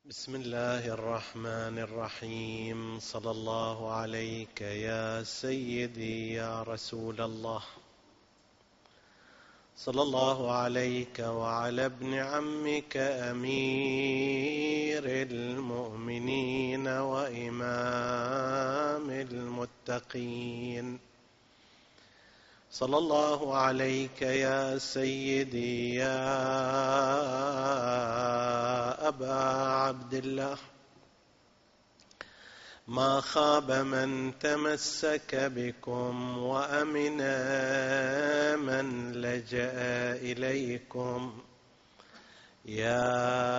بسم الله الرحمن الرحيم. صلى الله عليك يا سيدي يا رسول الله. صلى الله عليك وعلى ابن عمك أمير المؤمنين وإمام المتقين. صلى الله عليك يا سيدي يا أبا عبد الله. ما خاب من تمسك بكم وأمن من لجأ إليكم. يا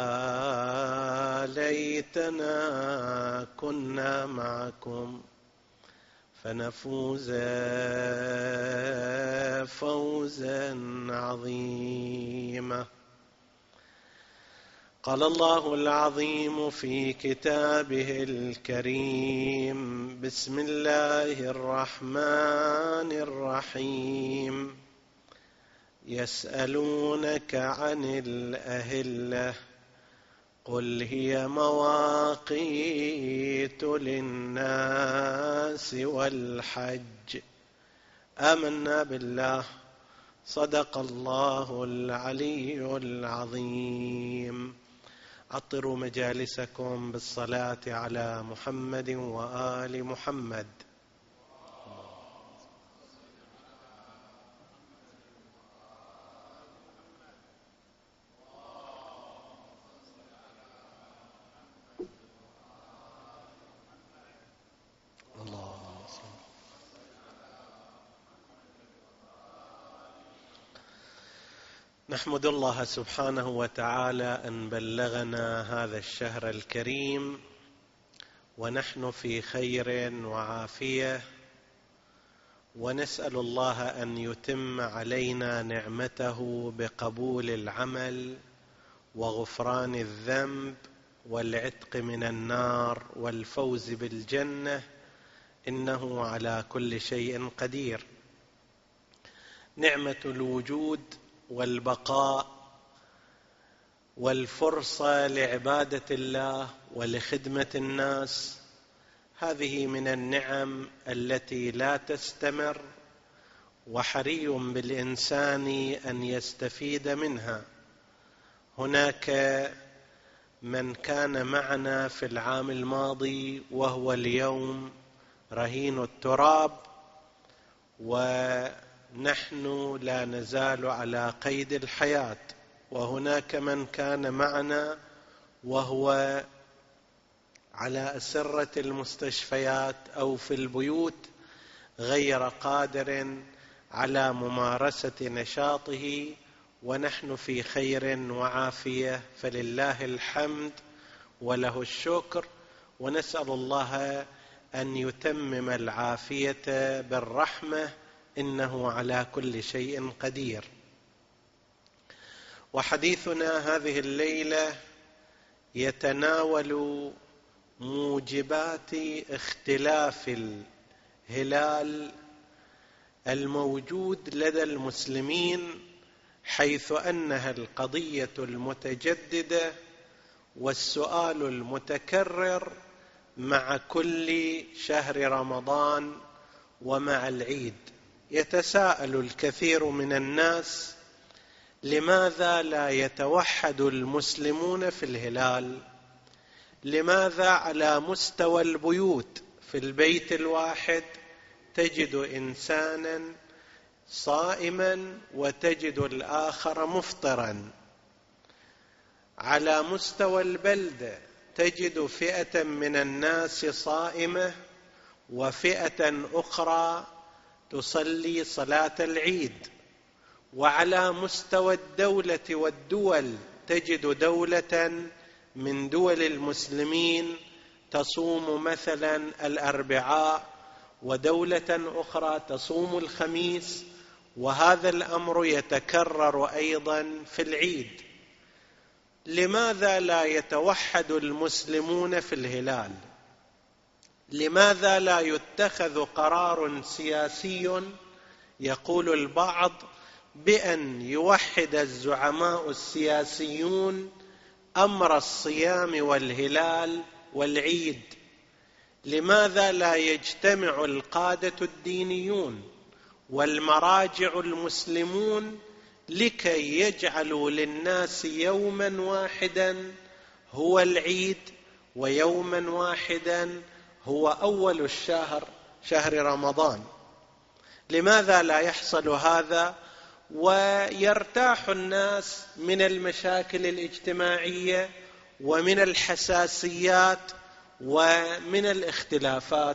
ليتنا كنا معكم فنفوز فوزا عظيما. قال الله العظيم في كتابه الكريم: بسم الله الرحمن الرحيم. يسألونك عن الأهلة قل هي مواقيت للناس والحج. آمنا بالله. صدق الله العلي العظيم. عطروا مجالسكم بالصلاة على محمد وآل محمد. نحمد الله سبحانه وتعالى أن بلغنا هذا الشهر الكريم ونحن في خير وعافية، ونسأل الله أن يتم علينا نعمته بقبول العمل وغفران الذنب والعتق من النار والفوز بالجنة، إنه على كل شيء قدير. نعمة الوجود والبقاء والفرصة لعبادة الله ولخدمة الناس، هذه من النعم التي لا تستمر، وحري بالإنسان أن يستفيد منها. هناك من كان معنا في العام الماضي وهو اليوم رهين التراب، ونحن لا نزال على قيد الحياة. وهناك من كان معنا وهو على أسرة المستشفيات أو في البيوت غير قادر على ممارسة نشاطه، ونحن في خير وعافية، فلله الحمد وله الشكر. ونسأل الله أن يتمم العافية بالرحمة، إنه على كل شيء قدير. وحديثنا هذه الليلة يتناول موجبات اختلاف الهلال الموجود لدى المسلمين، حيث أنها القضية المتجددة والسؤال المتكرر مع كل شهر رمضان ومع العيد. يتساءل الكثير من الناس: لماذا لا يتوحد المسلمون في الهلال؟ لماذا على مستوى البيوت في البيت الواحد تجد إنسانا صائما وتجد الآخر مفطرا؟ على مستوى البلدة تجد فئة من الناس صائمة وفئة أخرى تصلي صلاة العيد. وعلى مستوى الدولة والدول تجد دولة من دول المسلمين تصوم مثلا الأربعاء، ودولة أخرى تصوم الخميس، وهذا الأمر يتكرر أيضا في العيد. لماذا لا يتوحد المسلمون في الهلال؟ لماذا لا يتخذ قرار سياسي يقول البعض بأن يوحد الزعماء السياسيون أمر الصيام والهلال والعيد؟ لماذا لا يجتمع القادة الدينيون والمراجع المسلمون لكي يجعلوا للناس يوما واحدا هو العيد، ويوما واحدا هو أول الشهر، شهر رمضان؟ لماذا لا يحصل هذا ويرتاح الناس من المشاكل الاجتماعية ومن الحساسيات ومن الاختلافات؟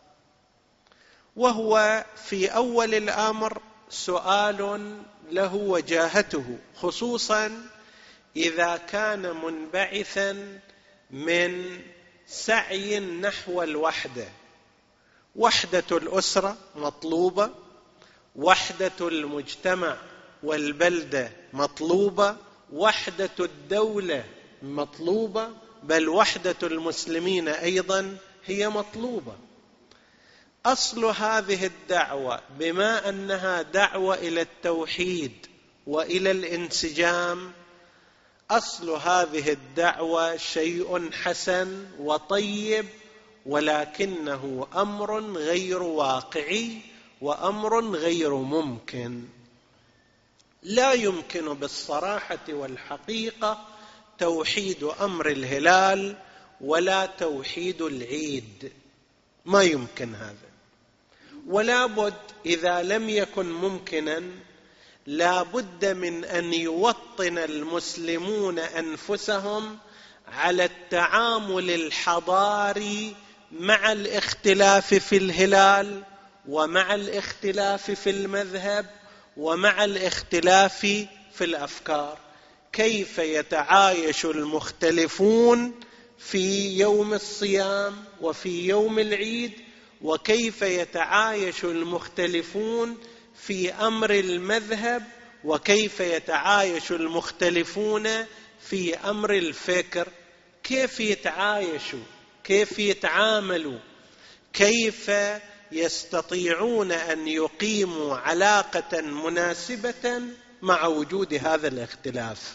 وهو في أول الأمر سؤال له وجاهته، خصوصا إذا كان منبعثا من سعي نحو الوحدة. وحدة الأسرة مطلوبة، وحدة المجتمع والبلدة مطلوبة، وحدة الدولة مطلوبة، بل وحدة المسلمين أيضا هي مطلوبة. أصل هذه الدعوة بما أنها دعوة إلى التوحيد وإلى الانسجام، أصل هذه الدعوة شيء حسن وطيب، ولكنه أمر غير واقعي وأمر غير ممكن. لا يمكن بالصراحة والحقيقة توحيد أمر الهلال ولا توحيد العيد، ما يمكن هذا. ولا بد إذا لم يكن ممكنا، لا بد من أن يوطن المسلمون أنفسهم على التعامل الحضاري مع الاختلاف في الهلال ومع الاختلاف في المذهب ومع الاختلاف في الأفكار. كيف يتعايش المختلفون في يوم الصيام وفي يوم العيد، وكيف يتعايش المختلفون في أمر المذهب، وكيف يتعايش المختلفون في أمر الفكر. كيف يتعايشوا، كيف يتعاملوا، كيف يستطيعون أن يقيموا علاقة مناسبة مع وجود هذا الاختلاف.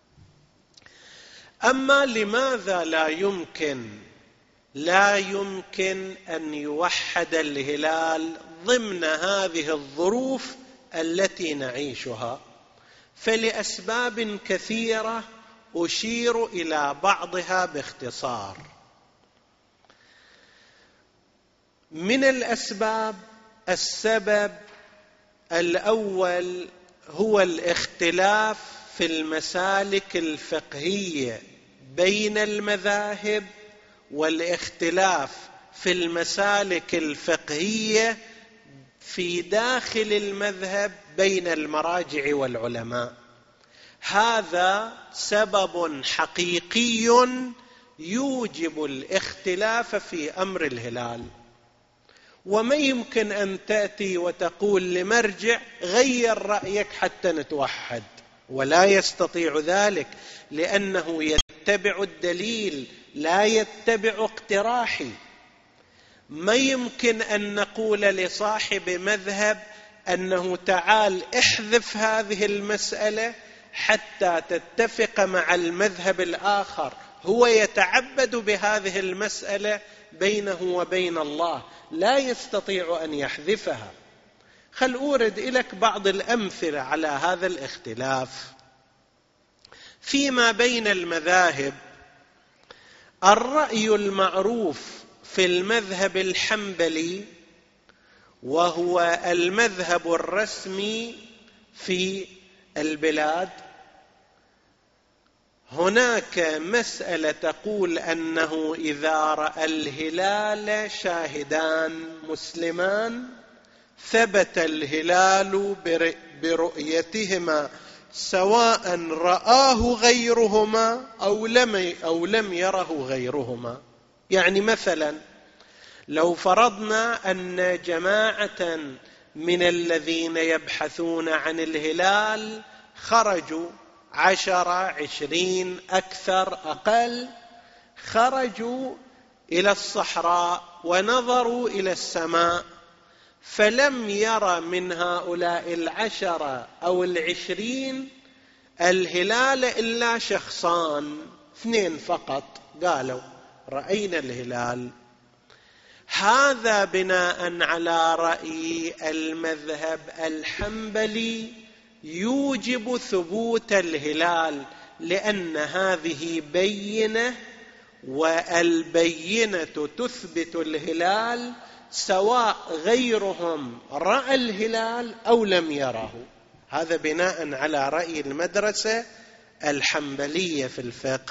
أما لماذا لا يمكن أن يوحد الهلال ضمن هذه الظروف التي نعيشها؟ فلأسباب كثيرة أشير إلى بعضها باختصار. من الأسباب، السبب الأول هو الاختلاف في المسالك الفقهية بين المذاهب، والاختلاف في المسالك الفقهية في داخل المذهب بين المراجع والعلماء. هذا سبب حقيقي يوجب الاختلاف في أمر الهلال. وما يمكن أن تأتي وتقول لمرجع غير رأيك حتى نتوحد، ولا يستطيع ذلك، لأنه يتبع الدليل لا يتبع اقتراحي. ما يمكن أن نقول لصاحب مذهب أنه تعال احذف هذه المسألة حتى تتفق مع المذهب الآخر، هو يتعبد بهذه المسألة بينه وبين الله، لا يستطيع أن يحذفها. خل أورد لك بعض الأمثلة على هذا الاختلاف فيما بين المذاهب. الرأي المعروف في المذهب الحنبلي، وهو المذهب الرسمي في البلاد، هناك مسألة تقول أنه إذا رأى الهلال شاهدان مسلمان ثبت الهلال برؤيتهما سواء رآه غيرهما أو لم يره غيرهما. يعني مثلا لو فرضنا أن جماعة من الذين يبحثون عن الهلال خرجوا 10 20 أكثر أقل، خرجوا إلى الصحراء ونظروا إلى السماء، فلم ير من هؤلاء 10 أو 20 الهلال إلا شخصان، 2 فقط قالوا رأينا الهلال. هذا بناء على رأي المذهب الحنبلي يوجب ثبوت الهلال، لأن هذه بينة، والبينة تثبت الهلال سواء غيرهم رأى الهلال أو لم يره. هذا بناء على رأي المدرسة الحنبلية في الفقه.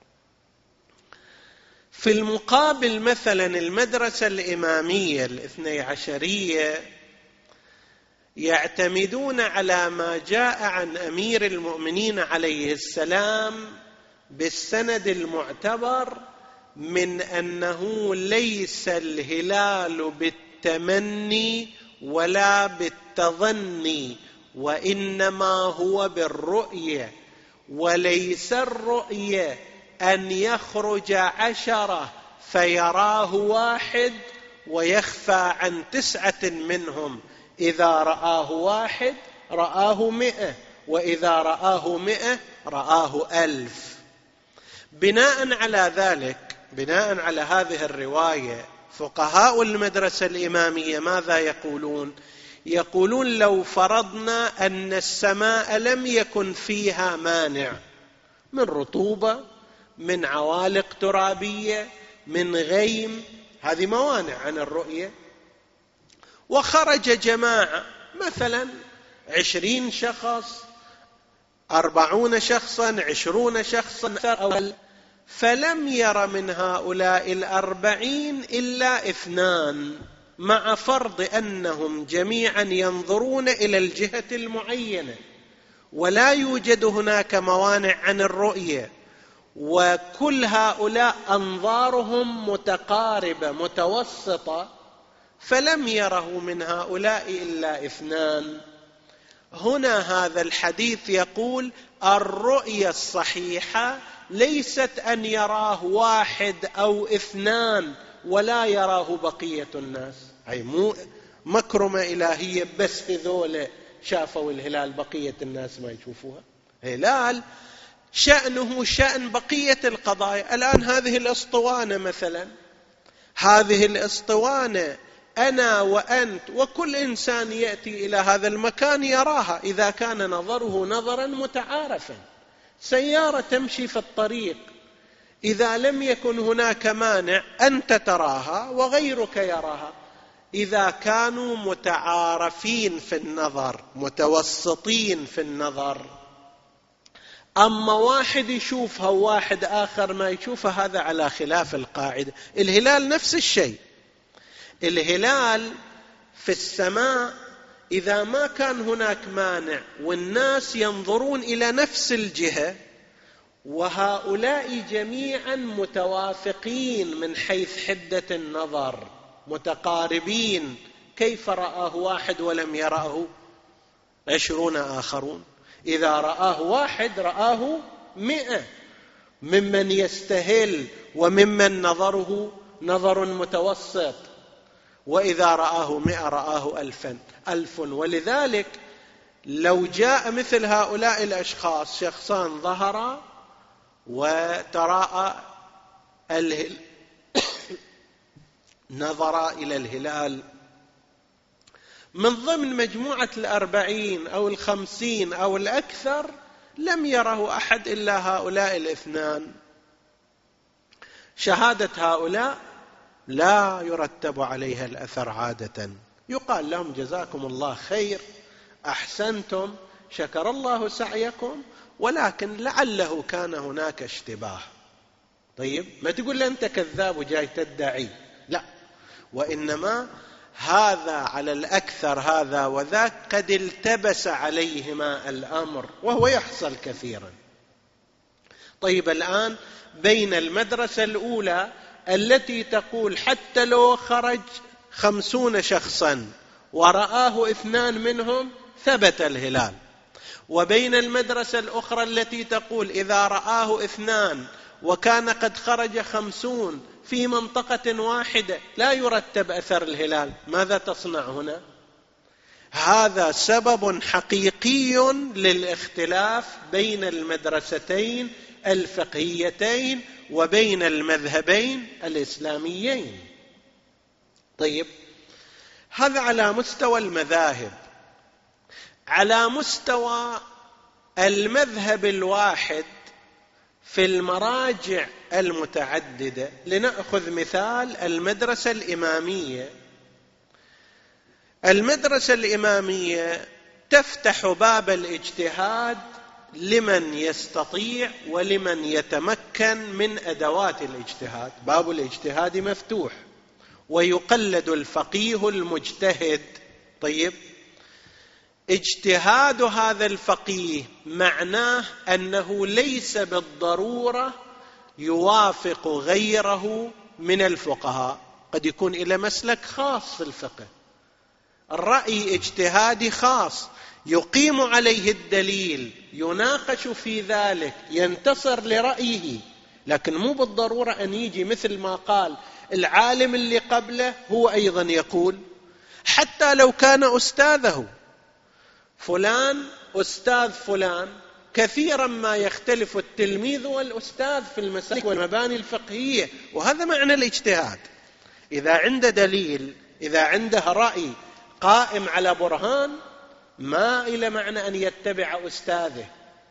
في المقابل مثلا المدرسة الإمامية الاثني عشرية يعتمدون على ما جاء عن أمير المؤمنين عليه السلام بالسند المعتبر من أنه ليس الهلال بالتمني ولا بالتظني، وإنما هو بالرؤية، وليس الرؤية أن يخرج 10 فيراه 1 ويخفى عن 9 منهم. إذا رآه 1 رآه 100، وإذا رآه 100 رآه 1000. بناء على ذلك، بناء على هذه الرواية، فقهاء المدرسة الإمامية ماذا يقولون؟ يقولون لو فرضنا أن السماء لم يكن فيها مانع من رطوبة، من عوالق ترابية، من غيم، هذه موانع عن الرؤية، وخرج جماعة مثلا 20 شخص، 40 شخصا، 20 شخصا، فلم ير من هؤلاء 40 إلا 2، مع فرض أنهم جميعا ينظرون إلى الجهة المعينة ولا يوجد هناك موانع عن الرؤية، وكل هؤلاء أنظارهم متقاربة متوسطة، فلم يره من هؤلاء إلا 2. هنا هذا الحديث يقول الرؤية الصحيحة ليست أن يراه 1 أو 2 ولا يراه بقية الناس، أي مو مكرمة إلهية بس هذول شافوا الهلال بقية الناس ما يشوفوها. هلال شأنه شأن بقية القضايا. الآن هذه الأسطوانة مثلا، هذه الأسطوانة أنا وأنت وكل إنسان يأتي إلى هذا المكان يراها إذا كان نظره نظرا متعارفا. سيارة تمشي في الطريق، إذا لم يكن هناك مانع أنت تراها وغيرك يراها، إذا كانوا متعارفين في النظر، متوسطين في النظر. أما واحد يشوفها وواحد آخر ما يشوفها، هذا على خلاف القاعدة. الهلال نفس الشيء. الهلال في السماء إذا ما كان هناك مانع والناس ينظرون إلى نفس الجهة وهؤلاء جميعا متوافقين من حيث حدة النظر، متقاربين، كيف رآه 1 ولم يراه 20 آخرون؟ إذا رآه 1 رآه 100 ممن يستهل وممن نظره نظر متوسط، وإذا رآه 100 رآه 1000. ولذلك لو جاء مثل هؤلاء الأشخاص، شخصان ظهرا وتراءى نظر إلى الهلال من ضمن مجموعة 40 أو 50 أو الأكثر، لم يره أحد إلا هؤلاء 2، شهادة هؤلاء لا يرتب عليها الأثر عادة، يقال لهم جزاكم الله خير، أحسنتم، شكر الله سعيكم، ولكن لعله كان هناك اشتباه. طيب ما تقول أنت كذاب وجاي تدعي، لا، وإنما هذا على الأكثر هذا وذاك قد التبس عليهما الأمر، وهو يحصل كثيرا. طيب الآن بين المدرسة الأولى التي تقول حتى لو خرج 50 شخصا ورآه 2 منهم ثبت الهلال، وبين المدرسة الأخرى التي تقول إذا رآه 2 وكان قد خرج 50 في منطقة واحدة لا يرتب أثر الهلال، ماذا تصنع هنا؟ هذا سبب حقيقي للاختلاف بين المدرستين الفقهيتين وبين المذهبين الإسلاميين. طيب، هذا على مستوى المذاهب. على مستوى المذهب الواحد في المراجع المتعددة، لنأخذ مثال المدرسة الإمامية. المدرسة الإمامية تفتح باب الاجتهاد لمن يستطيع ولمن يتمكن من أدوات الاجتهاد. باب الاجتهاد مفتوح، ويقلد الفقيه المجتهد. طيب، اجتهاد هذا الفقيه معناه أنه ليس بالضرورة يوافق غيره من الفقهاء، قد يكون إلى مسلك خاص في الفقه، الرأي اجتهادي خاص يقيم عليه الدليل، يناقش في ذلك، ينتصر لرأيه، لكن مو بالضرورة أن يجي مثل ما قال العالم اللي قبله هو أيضا يقول، حتى لو كان أستاذه. فلان أستاذ فلان، كثيرا ما يختلف التلميذ والأستاذ في المسائل والمباني الفقهية، وهذا معنى الاجتهاد. إذا عنده دليل، إذا عنده رأي قائم على برهان، ما إلى معنى أن يتبع أستاذه.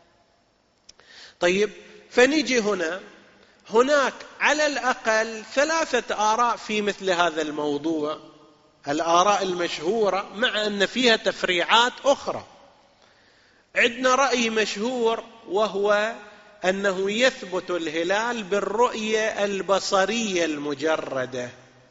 طيب، فنيجي هناك على الأقل 3 آراء في مثل هذا الموضوع، الآراء المشهورة، مع أن فيها تفريعات أخرى. عندنا رأي مشهور وهو أنه يثبت الهلال بالرؤية البصرية المجردة.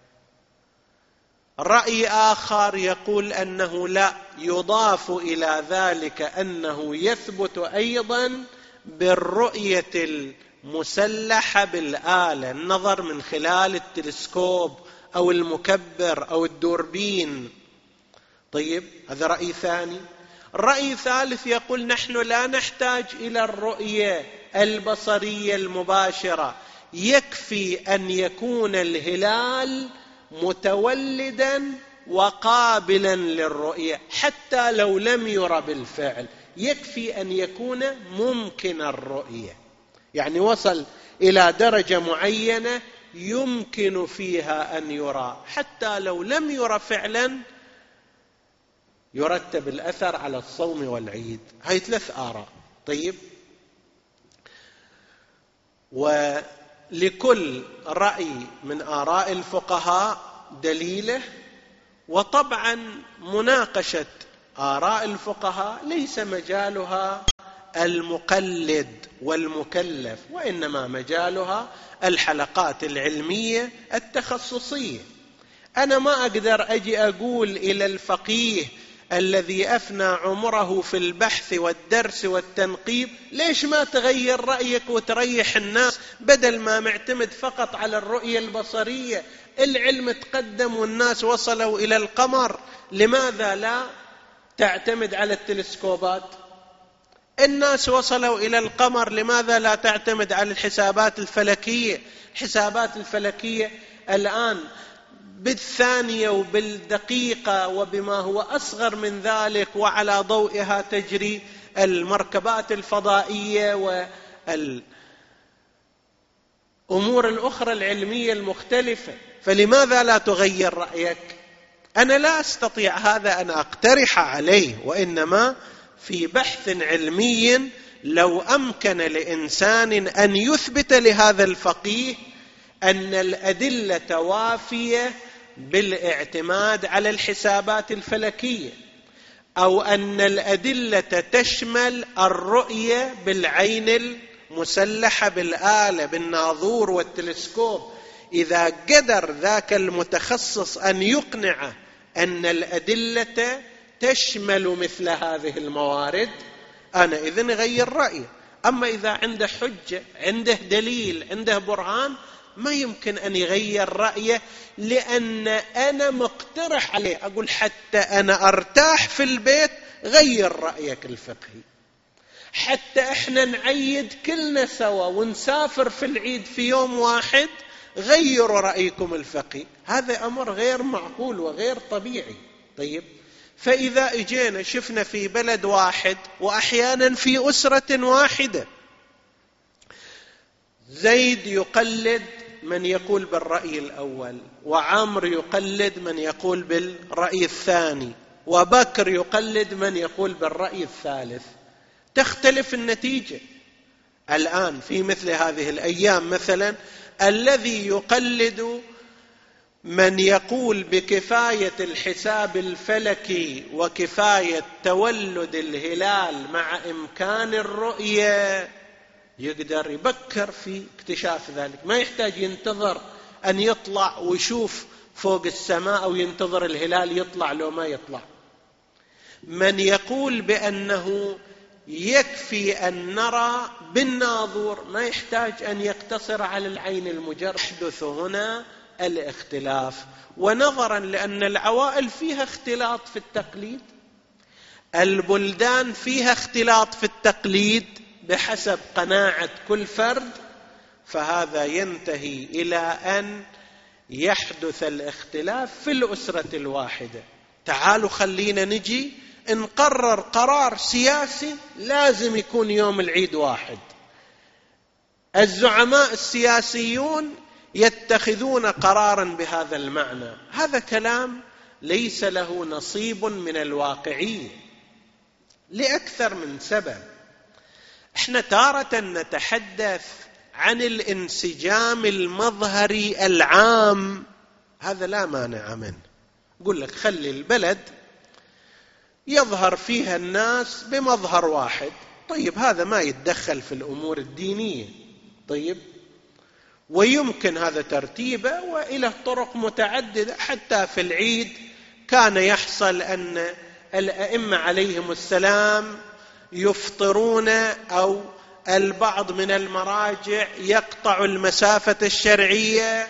رأي آخر يقول أنه لا، يضاف إلى ذلك أنه يثبت أيضا بالرؤية المسلحة بالآلة، النظر من خلال التلسكوب أو المكبر أو الدوربين. طيب، هذا رأي ثاني. رأي ثالث يقول نحن لا نحتاج إلى الرؤية البصرية المباشرة، يكفي أن يكون الهلال متولدا وقابلا للرؤية، حتى لو لم يرى بالفعل، يكفي أن يكون ممكن الرؤية، يعني وصل إلى درجة معينة يمكن فيها أن يرى، حتى لو لم يرى فعلا يرتب الأثر على الصوم والعيد. هاي 3 آراء. طيب، ولكل رأي من آراء الفقهاء دليله، وطبعا مناقشة آراء الفقهاء ليس مجالها المقلد والمكلف، وإنما مجالها الحلقات العلمية التخصصية. أنا ما أقدر أجي أقول إلى الفقيه الذي أفنى عمره في البحث والدرس والتنقيب ليش ما تغير رأيك وتريح الناس، بدل ما معتمد فقط على الرؤية البصرية. العلم تقدم والناس وصلوا إلى القمر، لماذا لا تعتمد على التلسكوبات؟ الناس وصلوا إلى القمر، لماذا لا تعتمد على الحسابات الفلكية؟ الحسابات الفلكية الآن بالثانية وبالدقيقة وبما هو أصغر من ذلك، وعلى ضوئها تجري المركبات الفضائية والأمور الأخرى العلمية المختلفة. فلماذا لا تغير رأيك؟ أنا لا أستطيع هذا أن أقترح عليه، وإنما في بحث علمي لو أمكن لإنسان أن يثبت لهذا الفقيه أن الأدلة وافية بالاعتماد على الحسابات الفلكية، أو أن الأدلة تشمل الرؤية بالعين المسلحة بالآلة بالناظور والتلسكوب، إذا قدر ذاك المتخصص أن يقنع أن الأدلة تشمل مثل هذه الموارد، أنا إذن غير رأيه. أما إذا عنده حجة، عنده دليل، عنده برهان، ما يمكن أن يغير رأيه، لأن أنا مقترح عليه، أقول حتى أنا أرتاح في البيت غير رأيك الفقهي، حتى إحنا نعيد كلنا سوا ونسافر في العيد في يوم واحد غيروا رأيكم الفقهي. هذا أمر غير معقول وغير طبيعي. طيب، فإذا اجينا شفنا في بلد واحد وأحيانا في أسرة واحدة زيد يقلد من يقول بالرأي الأول، وعمر يقلد من يقول بالرأي الثاني، وبكر يقلد من يقول بالرأي الثالث، تختلف النتيجة. الآن في مثل هذه الأيام مثلا الذي يقلد من يقول بكفاية الحساب الفلكي وكفاية تولد الهلال مع إمكان الرؤية يقدر يبكر في اكتشاف ذلك، ما يحتاج ينتظر أن يطلع ويشوف فوق السماء أو ينتظر الهلال يطلع لو ما يطلع. من يقول بأنه يكفي أن نرى بالناظور ما يحتاج أن يقتصر على العين المجرد. يحدث هنا الاختلاف، ونظرا لأن العوائل فيها اختلاط في التقليد، البلدان فيها اختلاط في التقليد بحسب قناعة كل فرد، فهذا ينتهي إلى أن يحدث الاختلاف في الأسرة الواحدة. تعالوا خلينا نجي نقرر قرار سياسي لازم يكون يوم العيد واحد. الزعماء السياسيون يتخذون قرارا بهذا المعنى، هذا كلام ليس له نصيب من الواقعية لأكثر من سبب. احنا تارة نتحدث عن الانسجام المظهري العام، هذا لا مانع منه. يقول لك خلي البلد يظهر فيها الناس بمظهر واحد، طيب هذا ما يتدخل في الأمور الدينية، طيب ويمكن هذا ترتيبه وإلى طرق متعددة. حتى في العيد كان يحصل أن الأئمة عليهم السلام يفطرون، أو البعض من المراجع يقطع المسافة الشرعية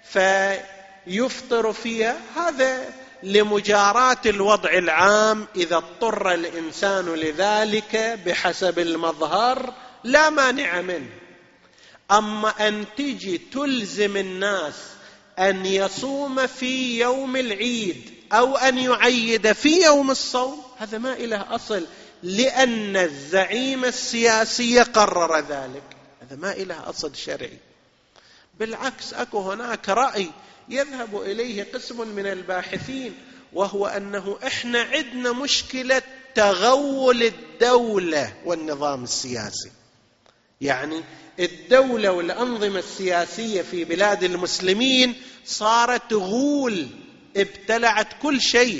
فيفطر فيها، هذا لمجاراة الوضع العام إذا اضطر الإنسان لذلك بحسب المظهر لا مانع منه. أما أن تجي تلزم الناس أن يصوم في يوم العيد أو أن يعيد في يوم الصوم، هذا ما إله أصل، لأن الزعيم السياسي قرر ذلك، هذا ما إله أصل شرعي. بالعكس أكو هناك رأي يذهب إليه قسم من الباحثين، وهو أنه إحنا عندنا مشكلة تغول الدولة والنظام السياسي. يعني الدولة والأنظمة السياسية في بلاد المسلمين صارت غول، ابتلعت كل شيء،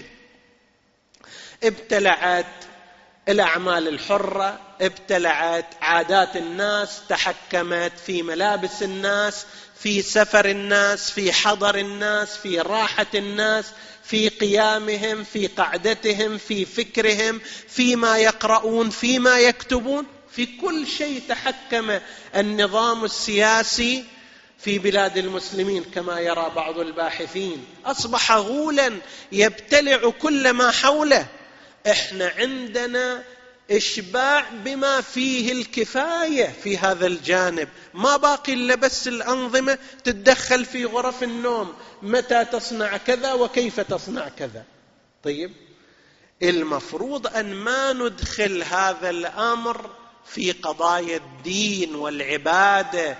ابتلعت الأعمال الحرة، ابتلعت عادات الناس، تحكمت في ملابس الناس، في سفر الناس، في حضر الناس، في راحة الناس، في قيامهم، في قعدتهم، في فكرهم، فيما يقرؤون، فيما يكتبون، في كل شيء تحكم النظام السياسي في بلاد المسلمين كما يرى بعض الباحثين. أصبح غولا يبتلع كل ما حوله. احنا عندنا إشباع بما فيه الكفاية في هذا الجانب، ما باقي إلا بس الأنظمة تتدخل في غرف النوم، متى تصنع كذا وكيف تصنع كذا. طيب المفروض أن ما ندخل هذا الأمر في قضايا الدين والعبادة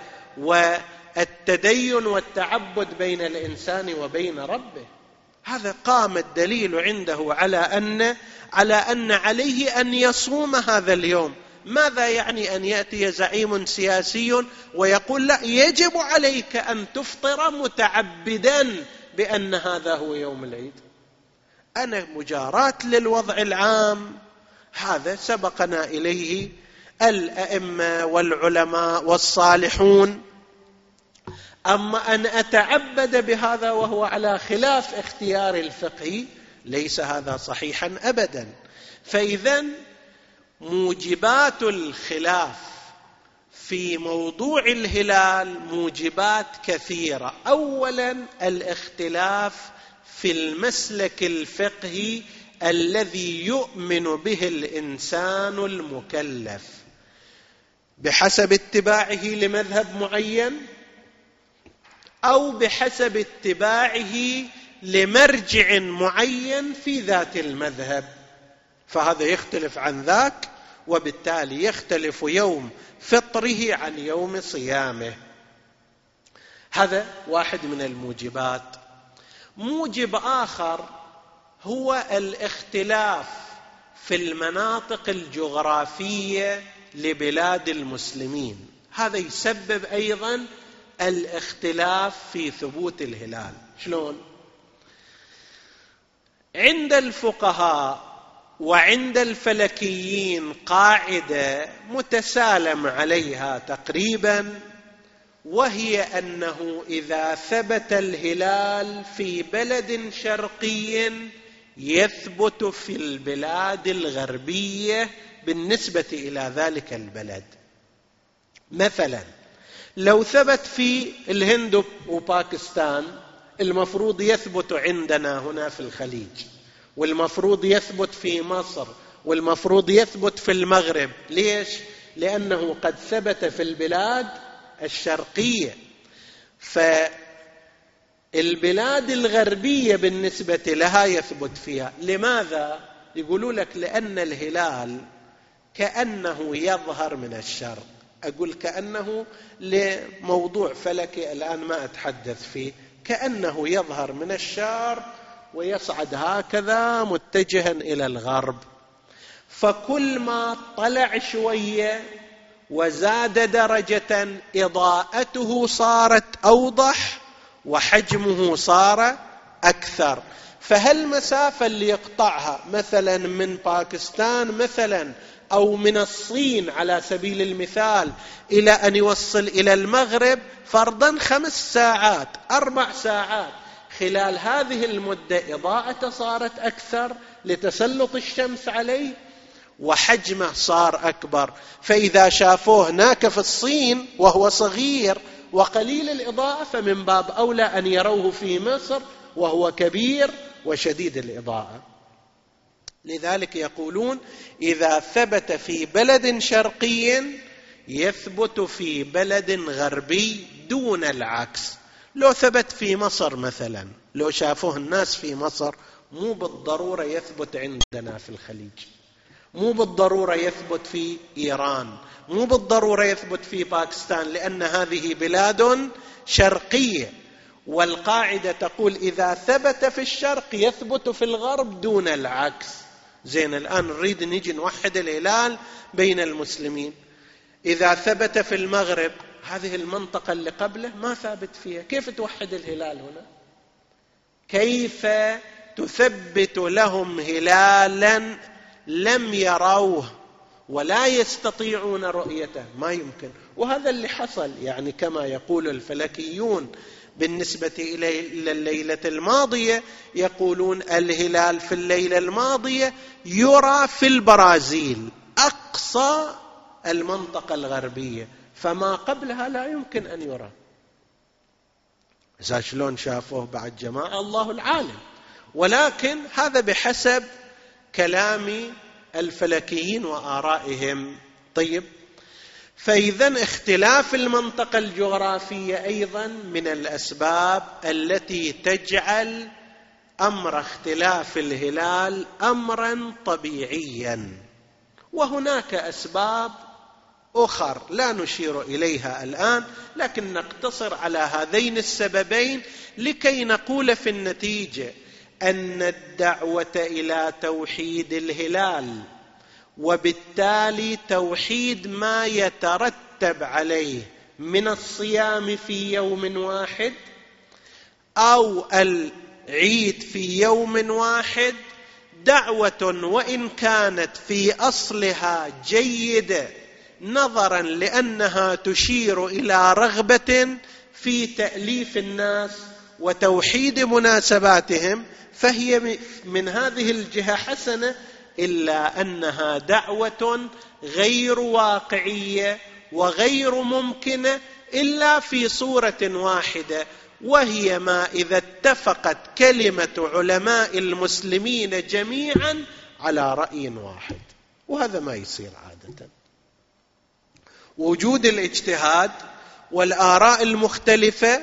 والتدين والتعبد بين الإنسان وبين ربه. هذا قام الدليل عنده على أن عليه أن يصوم هذا اليوم. ماذا يعني أن يأتي زعيم سياسي ويقول لا يجب عليك أن تفطر متعبدا بأن هذا هو يوم العيد؟ أنا مجاراة للوضع العام، هذا سبقنا إليه الأئمة والعلماء والصالحون. أما أن أتعبد بهذا وهو على خلاف اختيار الفقه ليس هذا صحيحا أبدا. فإذن موجبات الخلاف في موضوع الهلال موجبات كثيرة. أولا الاختلاف في المسلك الفقهي الذي يؤمن به الإنسان المكلف بحسب اتباعه لمذهب معين أو بحسب اتباعه لمرجع معين في ذات المذهب، فهذا يختلف عن ذاك وبالتالي يختلف يوم فطره عن يوم صيامه. هذا واحد من الموجبات. موجب آخر هو الاختلاف في المناطق الجغرافية لبلاد المسلمين، هذا يسبب أيضا الاختلاف في ثبوت الهلال. شلون؟ عند الفقهاء وعند الفلكيين قاعدة متسالم عليها تقريبا، وهي أنه إذا ثبت الهلال في بلد شرقي يثبت في البلاد الغربية بالنسبة إلى ذلك البلد. مثلا لو ثبت في الهند وباكستان المفروض يثبت عندنا هنا في الخليج، والمفروض يثبت في مصر، والمفروض يثبت في المغرب. ليش؟ لأنه قد ثبت في البلاد الشرقية. فالبلاد الغربية بالنسبة لها يثبت فيها. لماذا؟ يقولوا لك لأن الهلال كأنه يظهر من الشرق. أقول كأنه لموضوع فلكي الآن ما أتحدث فيه، كأنه يظهر من الشرق ويصعد هكذا متجها إلى الغرب. فكل ما طلع شوية وزاد درجة إضاءته صارت أوضح وحجمه صار أكثر. فهالمسافة اللي يقطعها مثلا من باكستان مثلا أو من الصين على سبيل المثال إلى أن يوصل إلى المغرب فرضا 5 ساعات 4 ساعات، خلال هذه المدة إضاءته صارت أكثر لتسلط الشمس عليه وحجمه صار أكبر. فإذا شافوه هناك في الصين وهو صغير وقليل الإضاءة فمن باب أولى أن يروه في مصر وهو كبير وشديد الإضاءة. لذلك يقولون إذا ثبت في بلد شرقي يثبت في بلد غربي دون العكس. لو ثبت في مصر مثلا، لو شافوه الناس في مصر مو بالضرورة يثبت عندنا في الخليج، مو بالضرورة يثبت في إيران، مو بالضرورة يثبت في باكستان، لأن هذه بلاد شرقية، والقاعدة تقول إذا ثبت في الشرق يثبت في الغرب دون العكس. زين، الآن نريد نجي نوحد الهلال بين المسلمين. إذا ثبت في المغرب هذه المنطقة اللي قبله ما ثابت فيها، كيف توحد الهلال هنا؟ كيف تثبت لهم هلالا لم يروه ولا يستطيعون رؤيته؟ ما يمكن. وهذا اللي حصل، يعني كما يقول الفلكيون بالنسبة إلى الليلة الماضية، يقولون الهلال في الليلة الماضية يرى في البرازيل أقصى المنطقة الغربية، فما قبلها لا يمكن أن يرى. إذا شلون شافوه بعد جماعة الله العالم، ولكن هذا بحسب كلام الفلكيين وآرائهم. طيب، فإذا اختلاف المنطقة الجغرافية أيضا من الأسباب التي تجعل أمر اختلاف الهلال أمرا طبيعيا. وهناك أسباب أخر لا نشير إليها الآن، لكن نقتصر على هذين السببين لكي نقول في النتيجة أن الدعوة إلى توحيد الهلال وبالتالي توحيد ما يترتب عليه من الصيام في يوم واحد أو العيد في يوم واحد، دعوة وإن كانت في أصلها جيدة نظرا لأنها تشير إلى رغبة في تأليف الناس وتوحيد مناسباتهم، فهي من هذه الجهة حسنة، إلا أنها دعوة غير واقعية وغير ممكنة إلا في صورة واحدة، وهي ما إذا اتفقت كلمة علماء المسلمين جميعا على رأي واحد، وهذا ما يصير عادة. وجود الاجتهاد والآراء المختلفة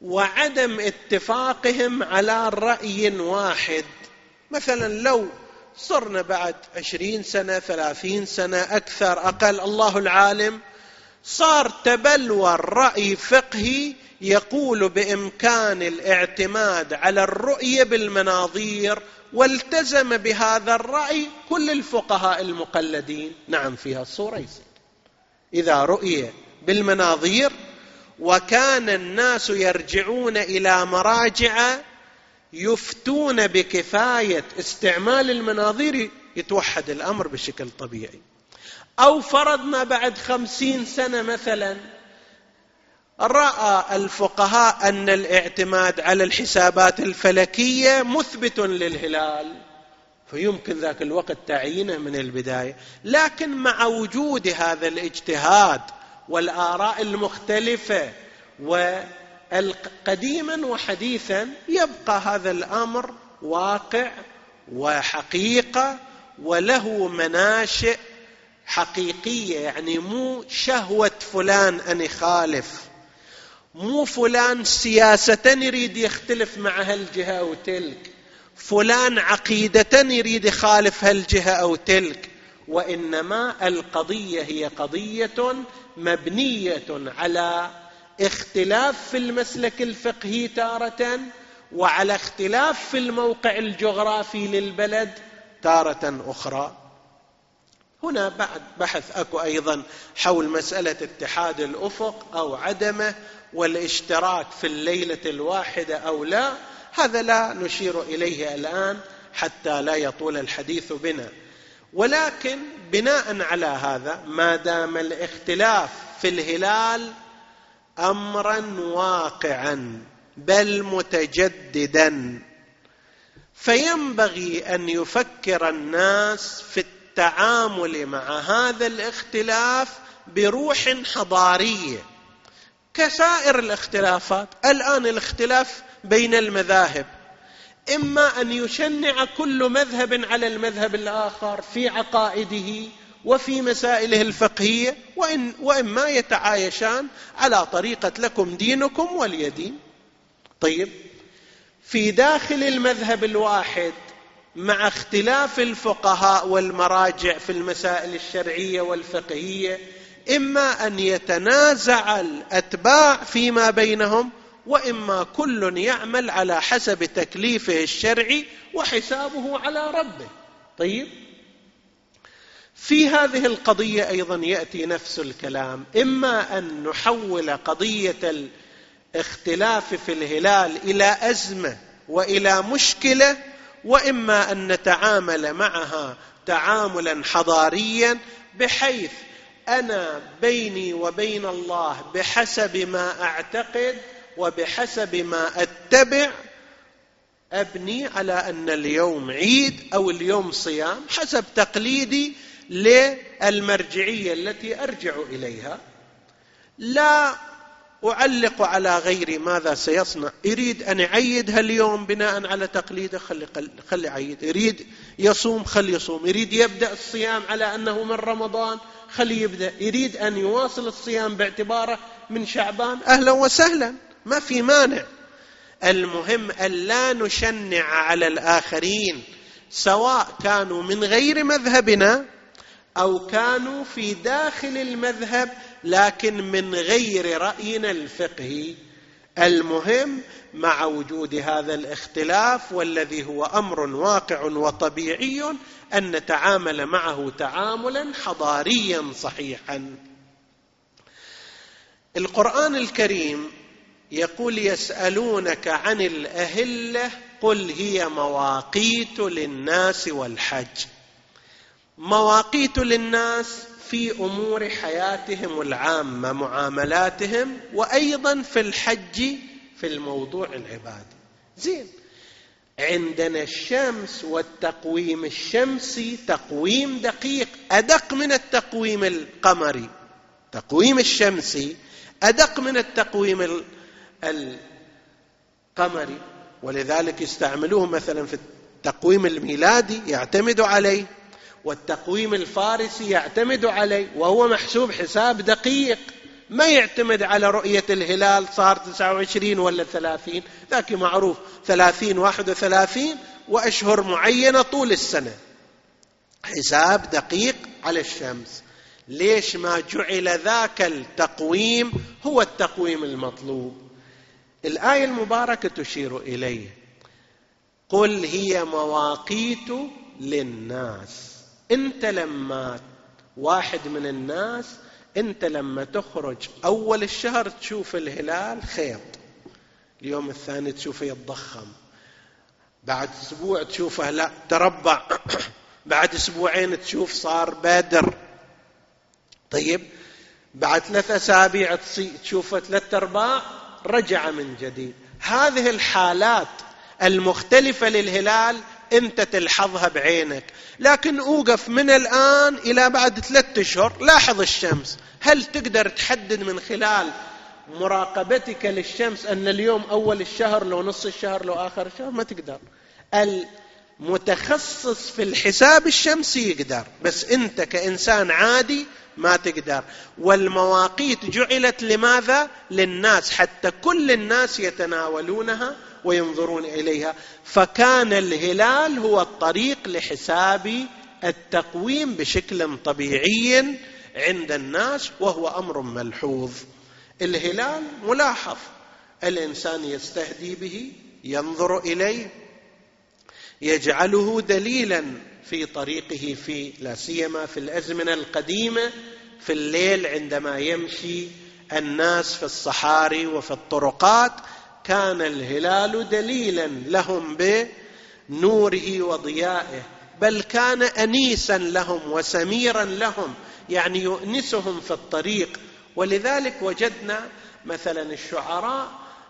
وعدم اتفاقهم على رأي واحد. مثلا لو صرنا بعد 20 سنة 30 سنة أكثر أقل الله العالم، صار تبلور رأي فقهي يقول بإمكان الاعتماد على الرؤية بالمناظير، والتزم بهذا الرأي كل الفقهاء المقلدين. نعم فيها الصورة يصير إذا رؤية بالمناظير، وكان الناس يرجعون إلى مراجع يفتون بكفاية استعمال المناظير، يتوحد الأمر بشكل طبيعي. أو فرضنا بعد 50 سنة مثلا رأى الفقهاء أن الاعتماد على الحسابات الفلكية مثبت للهلال، فيمكن ذاك الوقت تعيينه من البداية. لكن مع وجود هذا الاجتهاد والآراء المختلفة وقديما وحديثا، يبقى هذا الأمر واقع وحقيقة وله مناشئ حقيقية. يعني مو شهوة فلان أن يخالف، مو فلان سياسة يريد يختلف مع هالجهة أو تلك، فلان عقيدة يريد يخالف هالجهة أو تلك، وإنما القضية هي قضية مبنية على اختلاف في المسلك الفقهي تارة، وعلى اختلاف في الموقع الجغرافي للبلد تارة أخرى. هنا بعد بحث أكو أيضا حول مسألة اتحاد الأفق أو عدمه، والاشتراك في الليلة الواحدة أو لا، هذا لا نشير إليه الآن حتى لا يطول الحديث بنا. ولكن بناء على هذا، ما دام الاختلاف في الهلال أمرا واقعا بل متجددا، فينبغي أن يفكر الناس في التعامل مع هذا الاختلاف بروح حضارية كسائر الاختلافات. الآن الاختلاف بين المذاهب، إما أن يشنع كل مذهب على المذهب الآخر في عقائده وفي مسائله الفقهية، وإما يتعايشان على طريقة لكم دينكم ولي دين. طيب، في داخل المذهب الواحد مع اختلاف الفقهاء والمراجع في المسائل الشرعية والفقهية، إما أن يتنازع الأتباع فيما بينهم، وإما كل يعمل على حسب تكليفه الشرعي وحسابه على ربه. طيب، في هذه القضية أيضا يأتي نفس الكلام، إما أن نحول قضية الاختلاف في الهلال إلى أزمة وإلى مشكلة، وإما أن نتعامل معها تعاملا حضاريا، بحيث أنا بيني وبين الله بحسب ما أعتقد وبحسب ما أتبع أبني على أن اليوم عيد أو اليوم صيام حسب تقليدي للمرجعية التي أرجع إليها. لا أعلق على غيري ماذا سيصنع. يريد أن يعيد هاليوم بناء على تقليده، خلي عيد. يريد يصوم خلي يصوم. يريد يبدأ الصيام على أنه من رمضان خلي يبدأ. يريد أن يواصل الصيام باعتباره من شعبان، أهلا وسهلا، ما في مانع. المهم أن لا نشنع على الآخرين، سواء كانوا من غير مذهبنا أو كانوا في داخل المذهب لكن من غير رأينا الفقهي. المهم مع وجود هذا الاختلاف، والذي هو أمر واقع وطبيعي، أن نتعامل معه تعاملا حضاريا صحيحا. القرآن الكريم يقول: يسألونك عن الأهلة قل هي مواقيت للناس والحج. مواقيت للناس في أمور حياتهم العامة، معاملاتهم، وأيضا في الحج في الموضوع العبادي. زين، عندنا الشمس والتقويم الشمسي تقويم دقيق، أدق من التقويم القمري. تقويم الشمسي أدق من التقويم القمري، ولذلك يستعملوه مثلا في التقويم الميلادي يعتمد عليه، والتقويم الفارسي يعتمد عليه، وهو محسوب حساب دقيق، ما يعتمد على رؤية الهلال صار 29 ولا 30. ذاك معروف 30 31 وأشهر معينة طول السنة. حساب دقيق على الشمس. ليش ما جعل ذاك التقويم هو التقويم المطلوب؟ الآية المباركة تشير إليه: قل هي مواقيت للناس. أنت لما واحد من الناس، أنت لما تخرج أول الشهر تشوف الهلال خيط، اليوم الثاني تشوفه يتضخم، بعد أسبوع تشوفه لا تربع، بعد أسبوعين تشوف صار بدر، طيب بعد 3 أسابيع تشوفه 3/4 رجع من جديد. هذه الحالات المختلفة للهلال أنت تلحظها بعينك، لكن أوقف من الآن إلى بعد 3 أشهر لاحظ الشمس. هل تقدر تحدد من خلال مراقبتك للشمس أن اليوم أول الشهر لو نص الشهر لو آخر الشهر؟ ما تقدر. المتخصص في الحساب الشمسي يقدر، بس أنت كإنسان عادي ما تقدر. والمواقيت جعلت لماذا؟ للناس، حتى كل الناس يتناولونها وينظرون إليها. فكان الهلال هو الطريق لحساب التقويم بشكل طبيعي عند الناس، وهو أمر ملحوظ. الهلال ملاحظ، الإنسان يستهدي به، ينظر إليه، يجعله دليلا في طريقه، في لا سيما في الأزمنة القديمة في الليل عندما يمشي الناس في الصحاري وفي الطرقات، كان الهلال دليلا لهم بنوره وضيائه، بل كان أنيسا لهم وسميرا لهم، يعني يؤنسهم في الطريق. ولذلك وجدنا مثلا الشعراء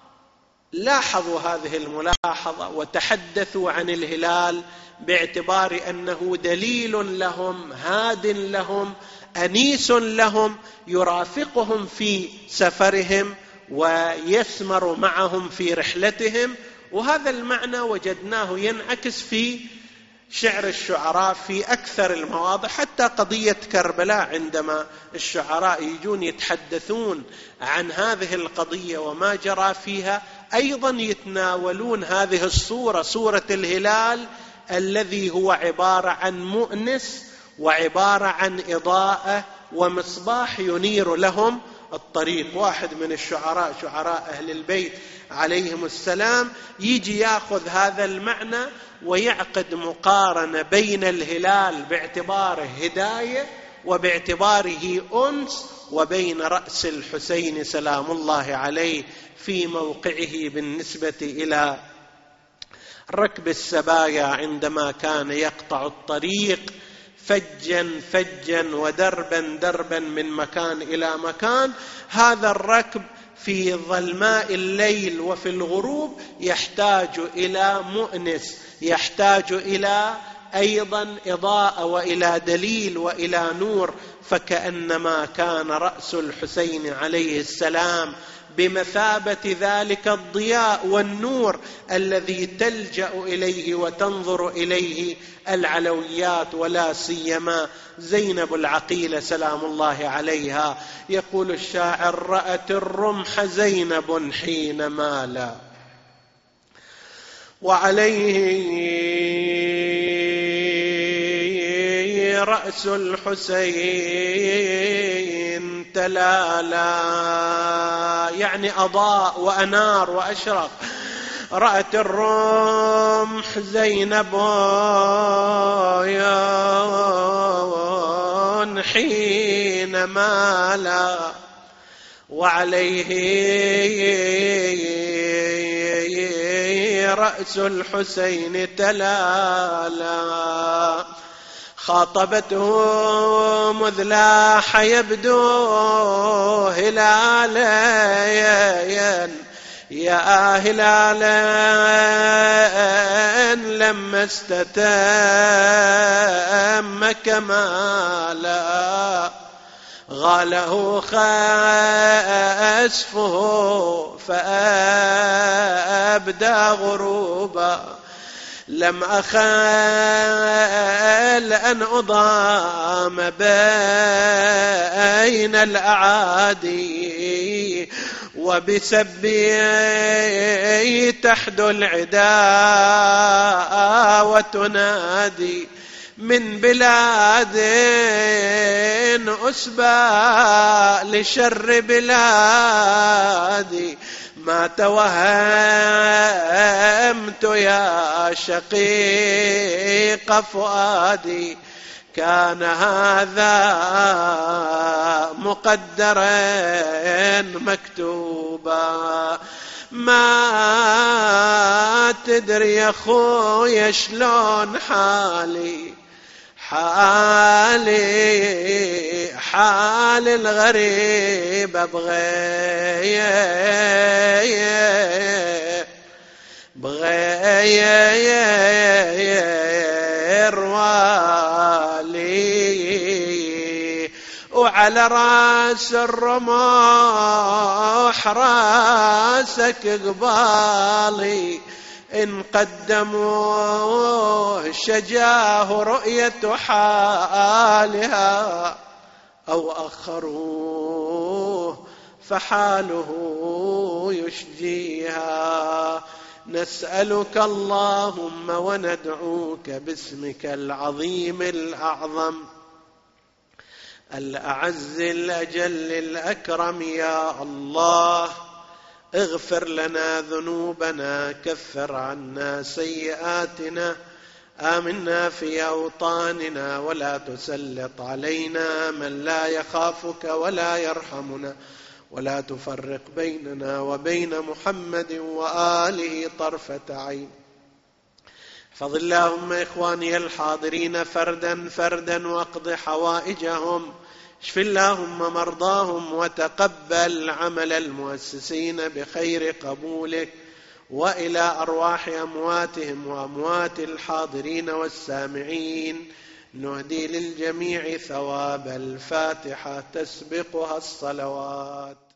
لاحظوا هذه الملاحظة وتحدثوا عن الهلال باعتبار أنه دليل لهم، هاد لهم، أنيس لهم، يرافقهم في سفرهم ويسمر معهم في رحلتهم. وهذا المعنى وجدناه ينعكس في شعر الشعراء في أكثر المواضع، حتى قضية كربلاء عندما الشعراء يجون يتحدثون عن هذه القضية وما جرى فيها، أيضا يتناولون هذه الصورة، صورة الهلال الذي هو عبارة عن مؤنس وعبارة عن إضاءة ومصباح ينير لهم الطريق. واحد من الشعراء، شعراء أهل البيت عليهم السلام، يجي ياخذ هذا المعنى ويعقد مقارنة بين الهلال باعتباره هداية وباعتباره أنس، وبين رأس الحسين سلام الله عليه في موقعه بالنسبة إلى ركب السبايا عندما كان يقطع الطريق فجا فجا ودربا دربا من مكان إلى مكان. هذا الركب في ظلماء الليل وفي الغروب يحتاج إلى مؤنس، يحتاج إلى أيضا إضاءة وإلى دليل وإلى نور. فكأنما كان رأس الحسين عليه السلام بمثابة ذلك الضياء والنور الذي تلجأ إليه وتنظر إليه العلويات، ولا سيما زينب العقيلة سلام الله عليها. يقول الشاعر: رأت الرمح زينب حين مالا وعليه رأس الحسين تلالا، يعني أضاء وأنار وأشرق. رأت الرمح زينب حين مالا وعليه رأس الحسين تلالا. خاطبته مذ لاح يبدو هلالا، يا هلالا لما استتم كمالا. غاله خسفه فأبدى غروبا، لم أخل أن أضام بين الأعادي، وبسبي تحدو العداء وتنادي. من بلاد أسبى لشر بلادي، ما توهمت يا شقيق فؤادي، كان هذا مقدرا مكتوبا. ما تدري يا خويا شلون حال الغريب بغير والي، وعلى راس الرمح راسك قبالي، إن قدموه شجاه رؤية حالها، أو أخروه فحاله يشجيها. نسألك اللهم وندعوك باسمك العظيم الأعظم الأعز الأجل الأكرم، يا الله اغفر لنا ذنوبنا، كفر عنا سيئاتنا، آمنا في أوطاننا، ولا تسلط علينا من لا يخافك ولا يرحمنا، ولا تفرق بيننا وبين محمد وآله طرفة عين. احفظ اللهم إخواني الحاضرين فردا فردا، واقض حوائجهم، اشف اللهم مرضاهم، وتقبل عمل المؤسسين بخير قبولك، وإلى أرواح أمواتهم وأموات الحاضرين والسامعين نهدي للجميع ثواب الفاتحة تسبقها الصلوات.